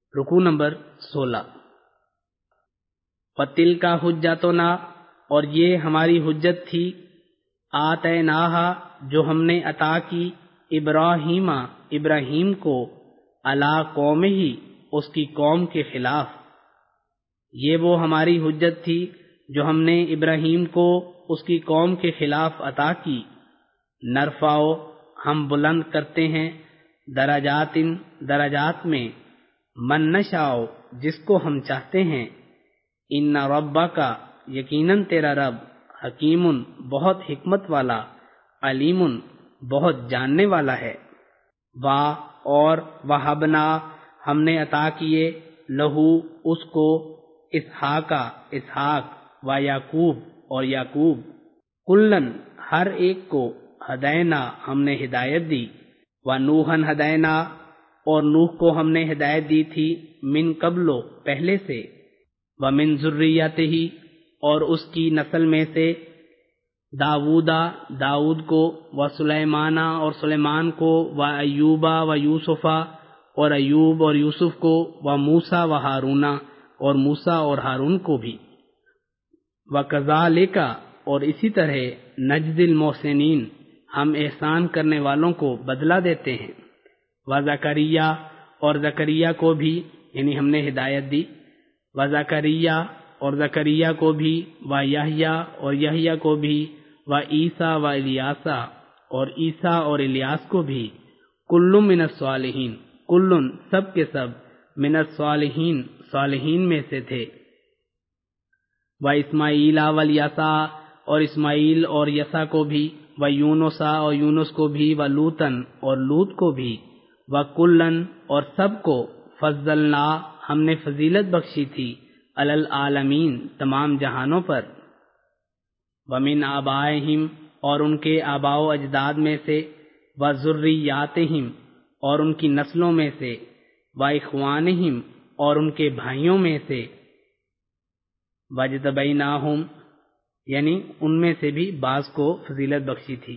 رکوع نمبر 16۔ وَتِلْكَ حُجَّتُنَا، اور یہ ہماری حجت تھی، آتَيْنَاهَا، جو ہم نے عطا کی، ابراہیم کو، علی قومہ، اس کی قوم کے خلاف۔ یہ وہ ہماری حجت تھی جو ہم نے ابراہیم کو اس کی قوم کے خلاف عطا کی۔ نرفع، ہم بلند کرتے ہیں، درجات میں، من نشاء، جس کو ہم چاہتے ہیں۔ ان ربک، یقیناً تیرا رب، حکیم، بہت حکمت والا، علیم، بہت جاننے والا ہے۔ اور وہبنا، ہم نے عطا کیے، لہو، اس کو، اسحاق و یعقوب، اور یعقوب، کلن، ہر ایک کو، ہدینا، ہم نے ہدایت دی، ونوحًا ہدینا، اور نوح کو ہم نے ہدایت دی تھی، من قبل، پہلے سے، ومن ذریتہ، اور اس کی نسل میں سے، داؤد کو، وسلیمان، اور سلیمان کو، وایوب و یوسف، اور ایوب اور یوسف کو، وموسیٰ و ہارون، اور موسیٰ اور ہارون کو بھی۔ وکذالک، اور اسی طرح، نجزی المحسنین، ہم احسان کرنے والوں کو بدلہ دیتے ہیں۔ وزکریا، اور زکریا کو بھی، یعنی ہم نے ہدایت دی، وزکریا، اور زکریا کو بھی، ویحییٰ، اور یحییٰ کو بھی، وعیسیٰ و الیاس، اور عیسیٰ اور الیاس کو بھی، کل من الصالحین، کل، سب کے سب، من الصالحین، صالحین میں سے تھے۔ واسماعیل والیسع، اور اسماعیل اور یسع کو بھی، ویونس، اور یونس کو بھی، ولوطًا، اور لوط کو بھی، وکلًا، اور سب کو، فضلنا، ہم نے فضیلت بخشی تھی، علی العالمین، تمام جہانوں پر۔ ومن آبائہم، اور ان کے آباء و اجداد میں سے، وذریاتہم، اور ان کی نسلوں میں سے، واخوانہم، اور ان کے بھائیوں میں سے، وجتبیناہم، یعنی ان میں سے بھی بعض کو فضیلت بخشی تھی۔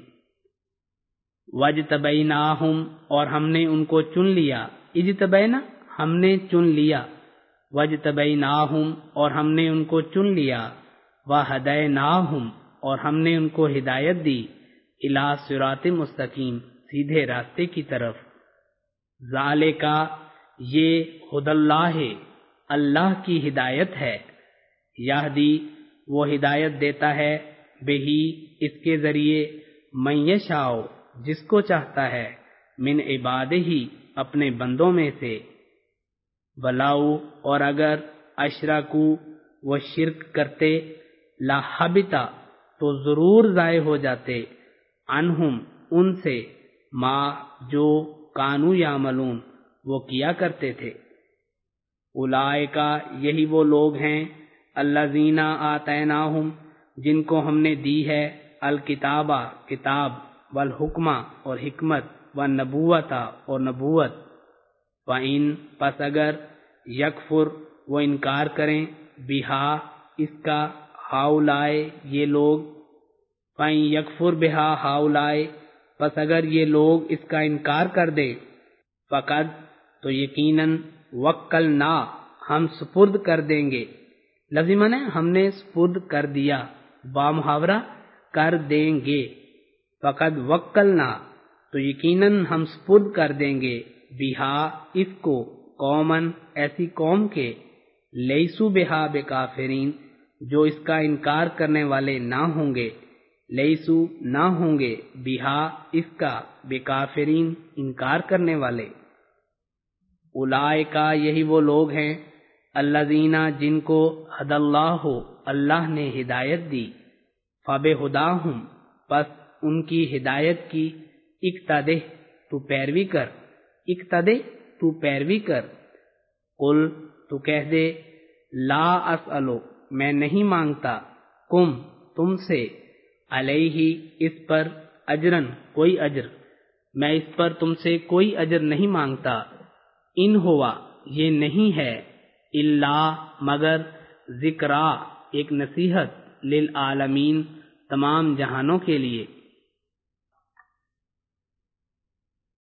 وجتبیناہم، اور ہم نے ان کو چن لیا، اجتبینا، ہم نے چن لیا، وجتبیناہم، اور ہم نے ان کو چن لیا، وہدیناہم، اور ہم نے ان کو ہدایت دی، الی صراط مستقیم، سیدھے راستے کی طرف۔ ذالک، یہ، ہدی اللہ، اللہ کی ہدایت ہے، یہدی، وہ ہدایت دیتا ہے، بہی، اس کے ذریعے، من یشاء، جس کو چاہتا ہے، من عبادہ، اپنے بندوں میں سے۔ ولاؤ، اور اگر، اشرکو، وہ شرک کرتے، لحبط، تو ضرور ضائع ہو جاتے، عنہم، ان سے، ما، جو، کانوا یعملون، وہ کیا کرتے تھے۔ اولئک، یہی وہ لوگ ہیں، الذین آتیناہم، جن کو ہم نے دی ہے، الکتاب، کتاب، والحکمہ، اور حکمت، والنبوۃ، اور نبوت۔ وَإِن، پس اگر، یکفر، وہ انکار کریں، بہا، اس کا، ہؤلاء، یہ لوگ، فَإِن یکفر بہا ہؤلاء، پس اگر یہ لوگ اس کا انکار کر دے، فقد، تو یقیناً، وکلنا، ہم سپرد کر دیں گے، لازماً ہے، ہم نے سپرد کر دیا، بامحاورہ، کر دیں گے، فقد وکلنا، تو یقیناً ہم سپرد کر دیں گے، بہا، اس کو، قوماً، ایسی قوم کے، لیسو بہا بکافرین، جو اس کا انکار کرنے والے نہ ہوں گے، لیسو، نہ ہوں گے، بہا، اس کا، بکافرین، انکار کرنے والے۔ اولئک، یہی وہ لوگ ہیں، الذین، جن کو، ہدی اللہ، اللہ نے ہدایت دی، فبہداہم، پس ان کی ہدایت کی، اقتدہ، تو پیروی کر، اقتدہ، تو پیروی کر، قل، تو کہہ دے، لا اسألو، میں نہیں مانگتا، کم، تم سے، علیہ، اس پر، اجرن، کوئی اجر، میں اس پر تم سے کوئی اجر نہیں مانگتا، ان ہوا، یہ نہیں ہے، الا، مگر، ذکرا، ایک نصیحت، للعالمین، تمام جہانوں کے لیے۔